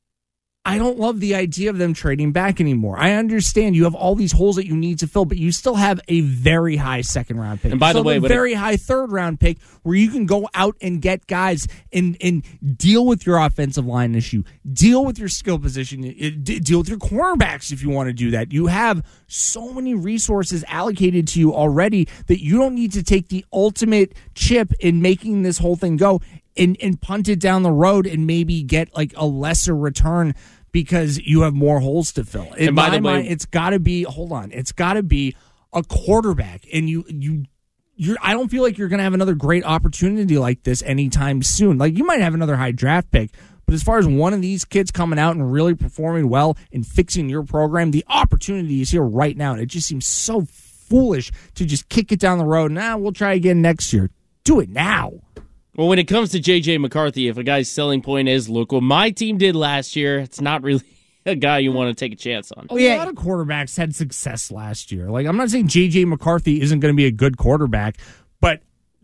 I don't love the idea of them trading back anymore. I understand you have all these holes that you need to fill, but you still have a very high 2nd round pick. And by the way, a very high 3rd round pick where you can go out and get guys and deal with your offensive line issue, deal with your skill position, deal with your cornerbacks if you want to do that. You have so many resources allocated to you already that you don't need to take the ultimate chip in making this whole thing go and punt it down the road and maybe get like a lesser return because you have more holes to fill. In my mind, it's got to be. Hold on, it's got to be a quarterback, and you're. I don't feel like you're going to have another great opportunity like this anytime soon. Like you might have another high draft pick, but as far as one of these kids coming out and really performing well and fixing your program, the opportunity is here right now, and it just seems so foolish to just kick it down the road. We'll try again next year. Do it now. Well, when it comes to J.J. McCarthy, if a guy's selling point is, look what my team did last year, it's not really a guy you want to take a chance on. A lot of quarterbacks had success last year. Like, I'm not saying J.J. McCarthy isn't going to be a good quarterback, but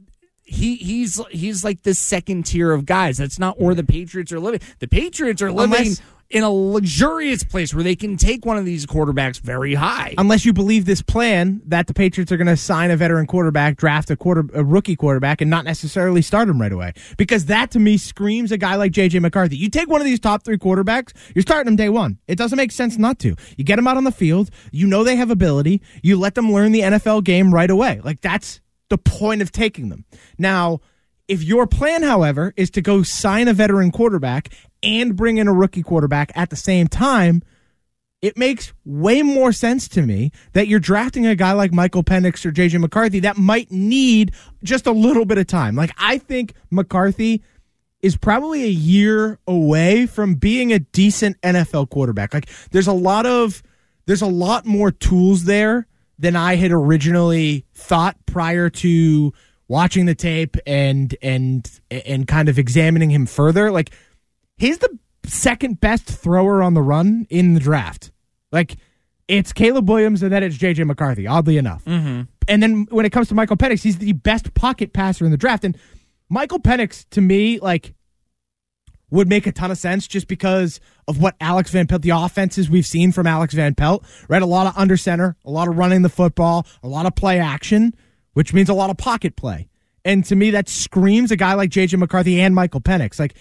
he's like the second tier of guys. That's not where the Patriots are living. The Patriots are living in a luxurious place where they can take one of these quarterbacks very high. Unless you believe this plan that the Patriots are going to sign a veteran quarterback, draft a rookie quarterback, and not necessarily start him right away. Because that, to me, screams a guy like J.J. McCarthy. You take one of these top 3 quarterbacks, you're starting them day one. It doesn't make sense not to. You get them out on the field. You know they have ability. You let them learn the NFL game right away. Like, that's the point of taking them. Now, if your plan, however, is to go sign a veteran quarterback and bring in a rookie quarterback at the same time, it makes way more sense to me that you're drafting a guy like Michael Penix or J.J. McCarthy that might need just a little bit of time. Like, I think McCarthy is probably a year away from being a decent NFL quarterback. Like, there's a lot more tools there than I had originally thought prior to watching the tape and kind of examining him further. Like, he's the second best thrower on the run in the draft. Like, it's Caleb Williams and then it's J.J. McCarthy, oddly enough. Mm-hmm. And then when it comes to Michael Penix, he's the best pocket passer in the draft. And Michael Penix, to me, like, would make a ton of sense just because of what Alex Van Pelt, the offenses we've seen from Alex Van Pelt, right? A lot of under center, a lot of running the football, a lot of play action, which means a lot of pocket play. And to me, that screams a guy like J.J. McCarthy and Michael Penix. Like,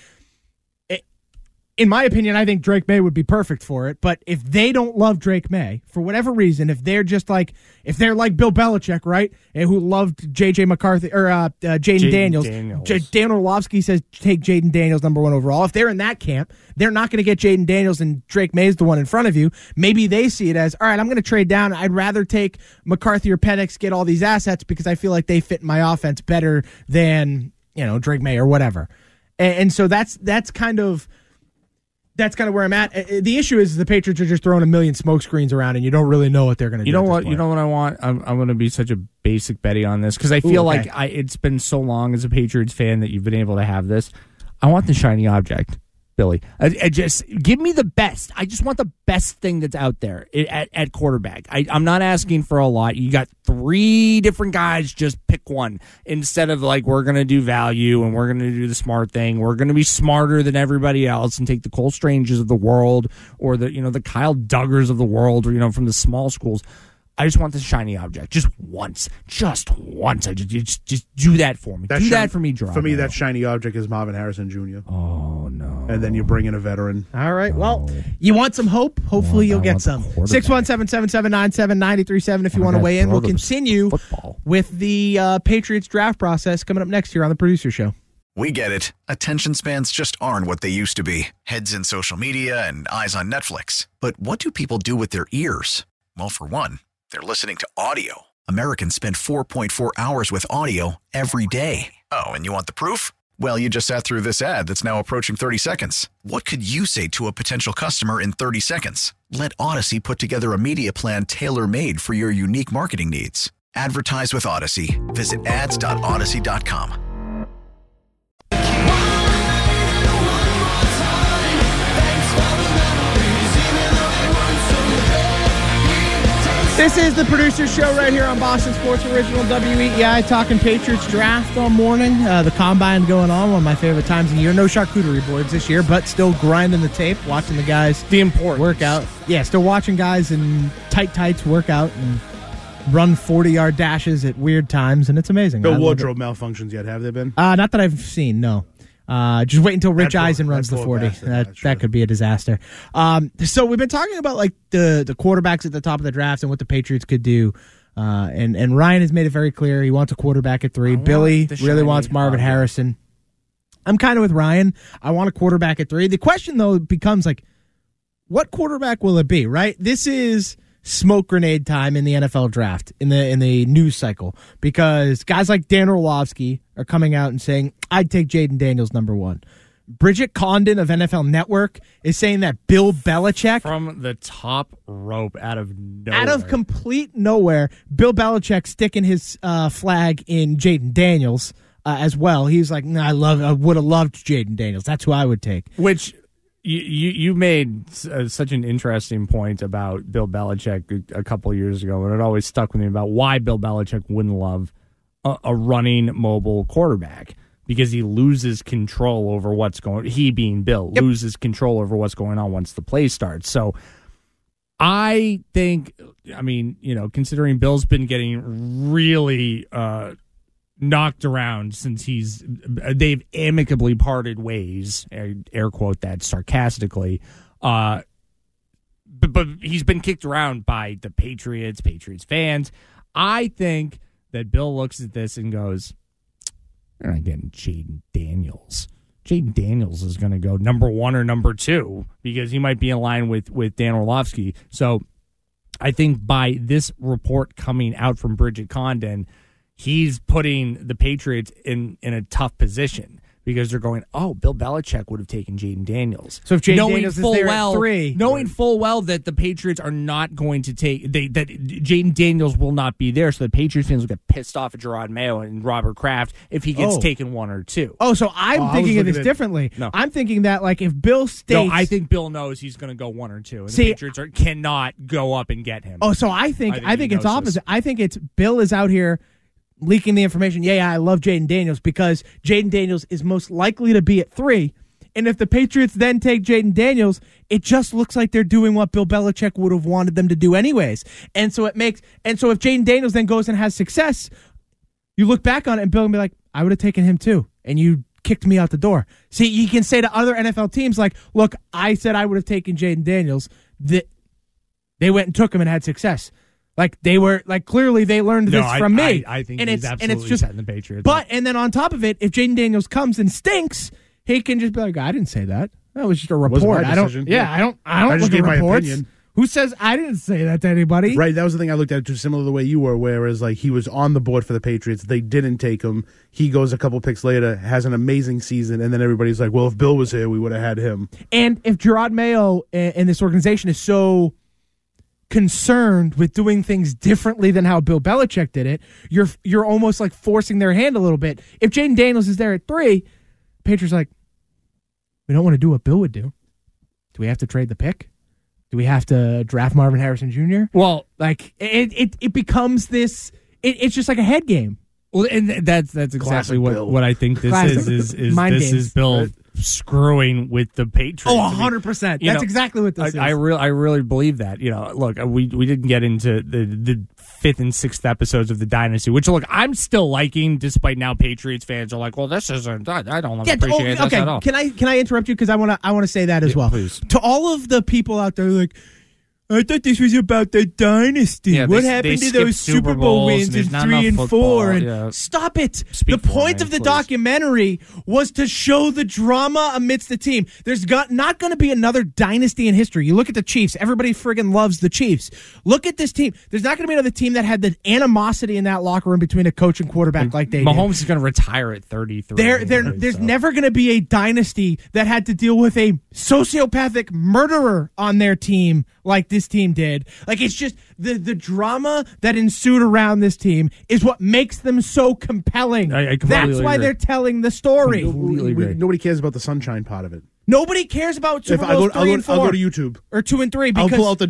in my opinion, I think Drake May would be perfect for it. But if they don't love Drake May, for whatever reason, if they're like Bill Belichick, right, and who loved J.J. McCarthy or Jaden Daniels. Dan Orlovsky says take Jaden Daniels #1 overall. If they're in that camp, they're not going to get Jaden Daniels and Drake May's the one in front of you. Maybe they see it as, all right, I'm going to trade down. I'd rather take McCarthy or Penix, get all these assets because I feel like they fit in my offense better than, Drake May or whatever. And so that's kind of where I'm at. The issue is the Patriots are just throwing a million smoke screens around, and you don't really know what they're going to do. You know what? You know what I want? I'm going to be such a basic Betty on this because I feel like it's been so long as a Patriots fan that you've been able to have this. I want the shiny object, Billy. Just give me the best. I just want the best thing that's out there at quarterback. I'm not asking for a lot. You got 3 different guys. Just pick one instead of like we're going to do value and we're going to do the smart thing. We're going to be smarter than everybody else and take the Cole Strangers of the world or the Kyle Duggars of the world or from the small schools. I just want the shiny object just once. I just do that for me. That for me, Gerard. For me, that shiny object is Marvin Harrison Jr. Oh no! And then you bring in a veteran. All right. Well, you want some hope? Hopefully, you'll get some. 617-779-7937 if you want to weigh in. We'll continue with the Patriots draft process coming up next year on the Producer Show. We get it. Attention spans just aren't what they used to be. Heads in social media and eyes on Netflix. But what do people do with their ears? Well, for one, they're listening to audio. Americans spend 4.4 hours with audio every day. Oh, and you want the proof? Well, you just sat through this ad that's now approaching 30 seconds. What could you say to a potential customer in 30 seconds? Let Odyssey put together a media plan tailor-made for your unique marketing needs. Advertise with Odyssey. Visit ads.odyssey.com. This is the Producer Show right here on Boston Sports Original WEEI, talking Patriots draft all morning. The Combine going on, one of my favorite times of the year. No charcuterie boards this year, but still grinding the tape, watching the guys work out. Yeah, still watching guys in tights work out and run 40-yard dashes at weird times, and it's amazing. No wardrobe malfunctions yet, have there been? Not that I've seen, no. Just wait until Rich Eisen runs the 40. That could be a disaster. So we've been talking about like the quarterbacks at the top of the draft and what the Patriots could do. And Ryan has made it very clear he wants a quarterback at 3. Billy really wants Marvin Harrison. I'm kind of with Ryan. I want a quarterback at 3. The question though becomes like, what quarterback will it be? Right? This is smoke grenade time in the NFL draft in the news cycle because guys like Dan Orlovsky are coming out and saying I'd take Jaden Daniels #1. Bridget Condon of NFL Network is saying that Bill Belichick from the top rope out of complete nowhere. Bill Belichick sticking his flag in Jaden Daniels as well. He's like, I would have loved Jaden Daniels. That's who I would take. Which. You made such an interesting point about Bill Belichick a couple of years ago, and it always stuck with me about why Bill Belichick wouldn't love a running mobile quarterback because he loses control over what's going. He being Bill loses control over what's going on once the play starts. So I think, considering Bill's been getting really knocked around since they've amicably parted ways, air quote that sarcastically, but he's been kicked around by the Patriots fans. I think that Bill looks at this and goes, they're not getting Jaden Daniels. Jaden Daniels is going to go #1 or #2 because he might be in line with Dan Orlovsky. So I think by this report coming out from Bridget Condon, he's putting the Patriots in a tough position because they're going, oh, Bill Belichick would have taken Jaden Daniels. So if Jaden Daniels is there at 3. Knowing full well that the Patriots are not going to take, that Jaden Daniels will not be there, so the Patriots fans will get pissed off at Gerard Mayo and Robert Kraft if he gets taken 1 or 2. Oh, so I'm thinking of this differently. No. I'm thinking that, like, if Bill states... No, I think Bill knows he's going to go 1 or 2, and the Patriots cannot go up and get him. Oh, so I think it's opposite. I think it's Bill is out here leaking the information. Yeah, I love Jaden Daniels because Jaden Daniels is most likely to be at 3. And if the Patriots then take Jaden Daniels, it just looks like they're doing what Bill Belichick would have wanted them to do anyways. And so if Jaden Daniels then goes and has success, you look back on it and Bill will be like, I would have taken him too. And you kicked me out the door. See, you can say to other NFL teams like, look, I said I would have taken Jaden Daniels. They went and took him and had success. Like they were, like clearly they learned this from me. I think and he's absolutely setting the Patriots. But and then on top of it, if Jaden Daniels comes and stinks, he can just be like, I didn't say that. That was just a report. I don't look at reports. Opinion. Who says I didn't say that to anybody? Right, that was the thing I looked at too, similar to the way you were, whereas like he was on the board for the Patriots, they didn't take him. He goes a couple picks later, has an amazing season, and then everybody's like, well, if Bill was here, we would have had him. And if Gerard Mayo and this organization is so concerned with doing things differently than how Bill Belichick did it, you're almost like forcing their hand a little bit. If Jaden Daniels is there at 3, Patriots like, we don't want to do what Bill would do. Do we have to trade the pick? Do we have to draft Marvin Harrison Jr.? Well, like it becomes this. It's just like a head game. Well, and that's exactly what I think this is this is Bill. Right? Screwing with the Patriots. Oh, 100%. That's exactly what this is. I really believe that. Look, we didn't get into the 5th and 6th episodes of the Dynasty, which look, I'm still liking, despite now Patriots fans are like, well, this isn't. I don't appreciate this at all. Can I interrupt you because I want to say that as well. Please. To all of the people out there, like, I thought this was about the Dynasty. Yeah, what happened to those Super Bowl wins in 3 and 4? And stop it. The point of the documentary was to show the drama amidst the team. There's not going to be another dynasty in history. You look at the Chiefs. Everybody friggin' loves the Chiefs. Look at this team. There's not going to be another team that had the animosity in that locker room between a coach and quarterback like they Mahomes did. is going to retire at 33. There's never going to be a dynasty that had to deal with a sociopathic murderer on their team like this team did. Like, it's just the drama that ensued around this team is what makes them so compelling. That's why they're telling the story. Nobody cares about the sunshine part of it. Nobody cares about Super Bowls 3 and 4. I'll go to YouTube. Or 2 and 3. I'll pull out the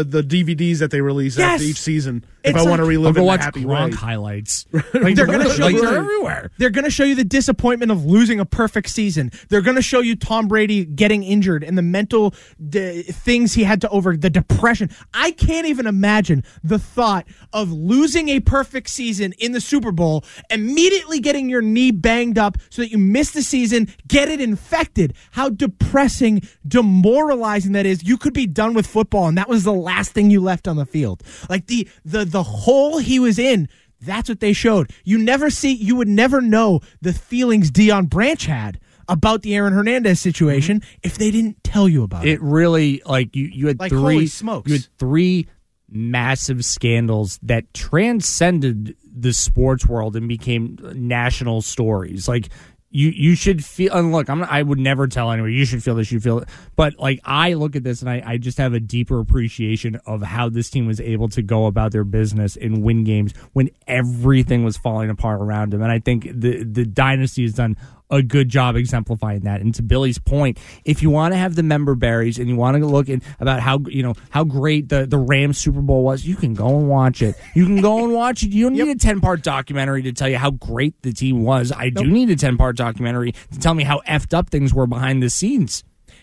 DVDs that they release after each season if I want to relive it in a happy way. Gronk highlights. They're going to show you they're everywhere. They're going to show you the disappointment of losing a perfect season. They're going to show you Tom Brady getting injured and the mental things he had to the depression. I can't even imagine the thought of losing a perfect season in the Super Bowl, immediately getting your knee banged up so that you miss the season, get it infected. How depressing, demoralizing that is. You could be done with football, and that was the last thing you left on the field. Like the hole he was in, that's what they showed. You would never know the feelings Deion Branch had about the Aaron Hernandez situation if they didn't tell you about it. It really, like, you had holy smokes. You had 3 massive scandals that transcended the sports world and became national stories. Like, you should feel, and look, I would never tell anyone, you should feel this, you feel it. But, like, I look at this and I just have a deeper appreciation of how this team was able to go about their business and win games when everything was falling apart around them. And I think the dynasty has done a good job exemplifying that. And to Billy's point, if you want to have the member berries and you want to look at about how great the Rams Super Bowl was, you can go and watch it. You can go and watch it. You don't need a 10-part documentary to tell you how great the team was. I do need a 10-part documentary to tell me how effed up things were behind the scenes.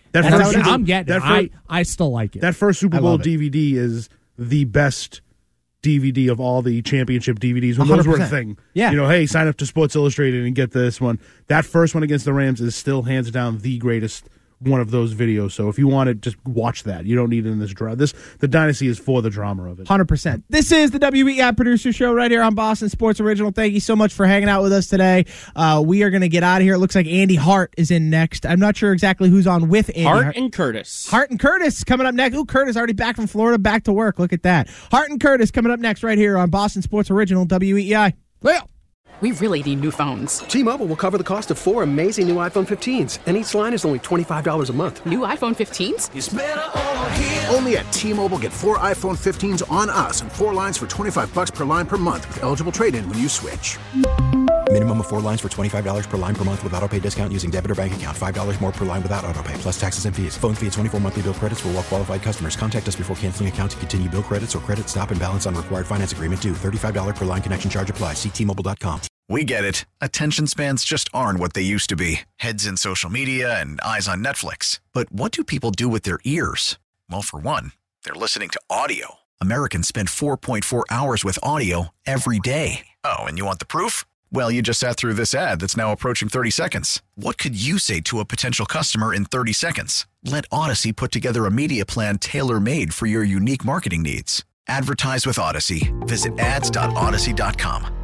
I still like it. That first Super Bowl DVD is the best DVD of all the championship DVDs when 100%. Those were a thing. Yeah. Hey, sign up to Sports Illustrated and get this one. That first one against the Rams is still hands down the greatest one of those videos. So if you want it, just watch that. You don't need it in this drama. The Dynasty is for the drama of it. 100%. This is the WEI Producer Show right here on Boston Sports Original. Thank you so much for hanging out with us today. We are going to get out of here. It looks like Andy Hart is in next. I'm not sure exactly who's on with Andy Hart and Curtis. Hart and Curtis coming up next. Ooh, Curtis already back from Florida, back to work. Look at that. Hart and Curtis coming up next right here on Boston Sports Original WEI. Well. We really need new phones. T-Mobile will cover the cost of 4 amazing new iPhone 15s, and each line is only $25 a month. New iPhone 15s? It's better over here. Only at T-Mobile, get 4 iPhone 15s on us and 4 lines for $25 per line per month with eligible trade-in when you switch. Minimum of 4 lines for $25 per line per month with autopay discount using debit or bank account. $5 more per line without autopay, plus taxes and fees. Phone fee at 24 monthly bill credits for well-qualified customers. Contact us before canceling account to continue bill credits or credit stop and balance on required finance agreement due. $35 per line connection charge applies. See T-Mobile.com. We get it. Attention spans just aren't what they used to be. Heads in social media and eyes on Netflix. But what do people do with their ears? Well, for one, they're listening to audio. Americans spend 4.4 hours with audio every day. Oh, and you want the proof? Well, you just sat through this ad that's now approaching 30 seconds. What could you say to a potential customer in 30 seconds? Let Odyssey put together a media plan tailor-made for your unique marketing needs. Advertise with Odyssey. Visit ads.odyssey.com.